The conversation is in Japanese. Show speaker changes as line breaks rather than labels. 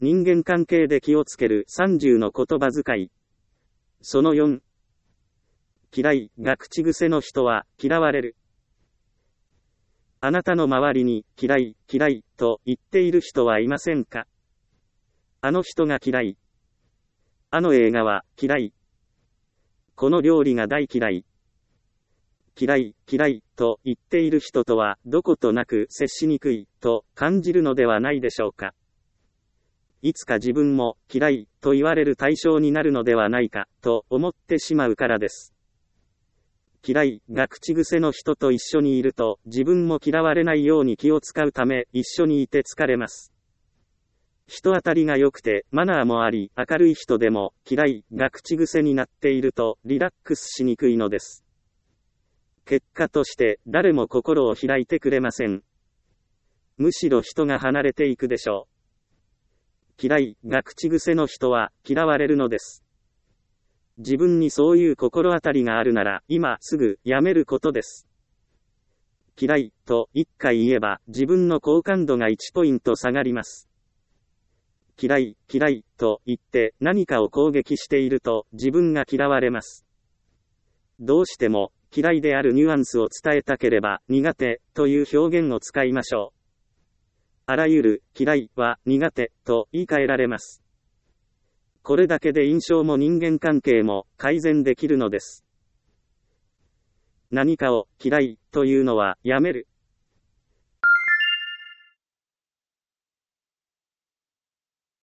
人間関係で気をつける30の言葉遣い。その4。嫌いが口癖の人は嫌われる。あなたの周りに嫌い、嫌いと言っている人はいませんか？あの人が嫌い。あの映画は嫌い。この料理が大嫌い。嫌い、嫌いと言っている人とはどことなく接しにくいと感じるのではないでしょうか。いつか自分も嫌いと言われる対象になるのではないかと思ってしまうからです。嫌いが口癖の人と一緒にいると自分も嫌われないように気を使うため一緒にいて疲れます。人当たりが良くてマナーもあり明るい人でも嫌いが口癖になっているとリラックスしにくいのです。結果として誰も心を開いてくれません。むしろ人が離れていくでしょう。嫌いが口癖の人は嫌われるのです。自分にそういう心当たりがあるなら今すぐやめることです。嫌いと1回言えば自分の好感度が1ポイント下がります。嫌い、嫌いと言って何かを攻撃していると自分が嫌われます。どうしても嫌いであるニュアンスを伝えたければ苦手という表現を使いましょう。あらゆる嫌いは苦手と言い換えられます。これだけで印象も人間関係も改善できるのです。何かを嫌いというのはやめる